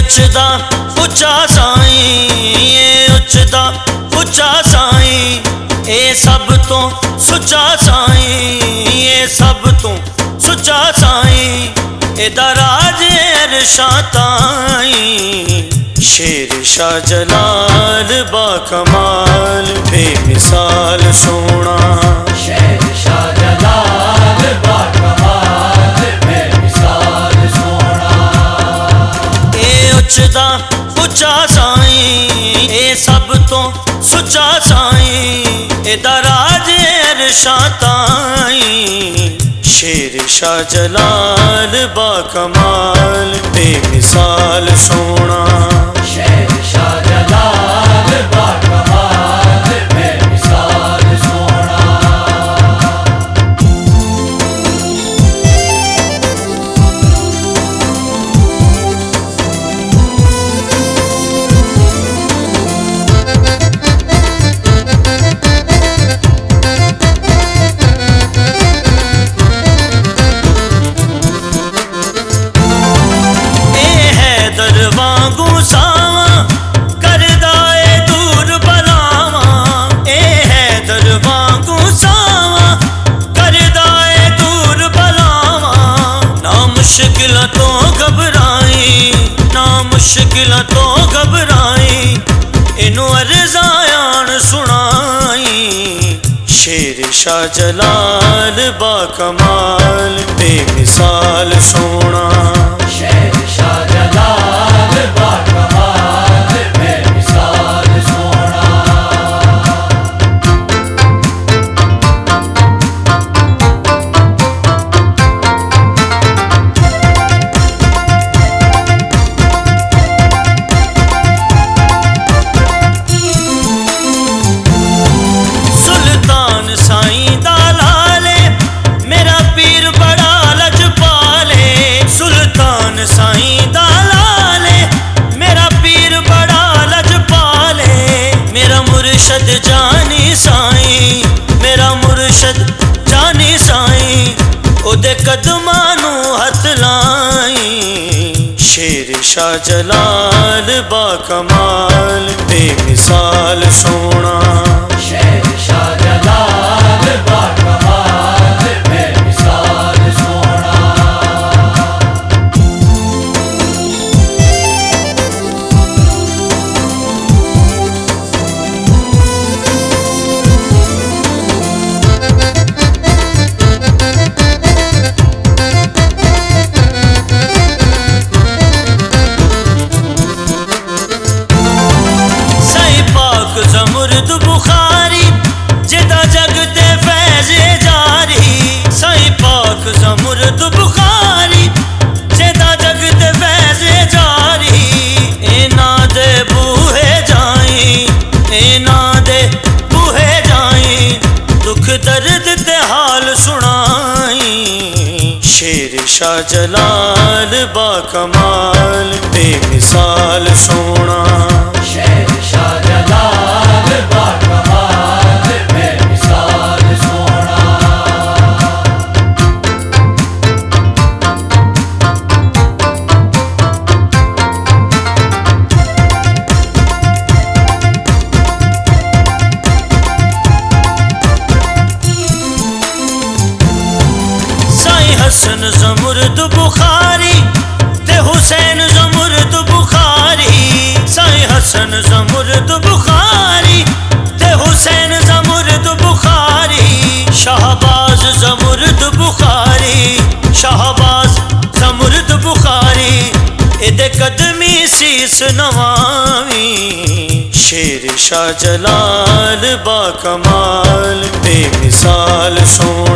उचदा उचा साईं, ये उचदा उचा साईं, ए सब तो सुचा साईं, ये सब तो सुचा साईं, एदा राज अरशां ताईं। शेर शाह जलाल बाकमाल बेमिसाल सोना, शेर शाह जलाल बाकमाल बेमिसाल सोना। ए उचदा उचा साईं, ए सब तो सुचा साईं, एदा राज अरशां ताईं। शेर शाह जलाल बाकमाल बेमिसाल सोना, शेर शाह जलाल बाकमाल बेमिसाल सोना। मुश्किल तो घबराई ना, मुश्किल तो घबराई, इनू अर्ज़ायान सुनाई। शेर शाह जलाल बाकमाल बेमिसाल सोना, शेर शाह जलाल बाकमाल बेमिसाल सोना। साईं दालाले मेरा पीर बड़ा लजपाले, मेरा मुर्शद जानी साईं, मेरा मुर्शद जानी साईं, ओदे कदमां नू हथ लाई। शेर शाह जलाल बाकमाल बेमिसाल सोना, शेर शाह जलाल बाकमाल बेमिसाल सोना। ज़मुर्द बुखारी जिदा जग ते फैज़ जारी, साईं पाक ज़मुर्द बुखारी जिदा जग ते फैज़ जारी। इना दे बूहे जाई, इना दे बूहे जाई, दुख दर्द ते हाल सुनाई। शेर शाह जलाल बाकमाल बेमिसाल सोना, शेर शाह जलाल बाकमाल बेमिसाल सोना। साईं हसन ज़मुर्द बुखारी ते हुसैन ज़मुर्द बुखारी, साईं हसन ज़मुर्द बुखारी ते हुसैन ज़मुर्द बुखारी, शाहबाज ज़मुर्द बुखारी, शाहबाज ज़मुर्द बुखारी, एदे कदमी सीस नवावी। शेर शाह जलाल बाकमाल बेमिसाल सोना,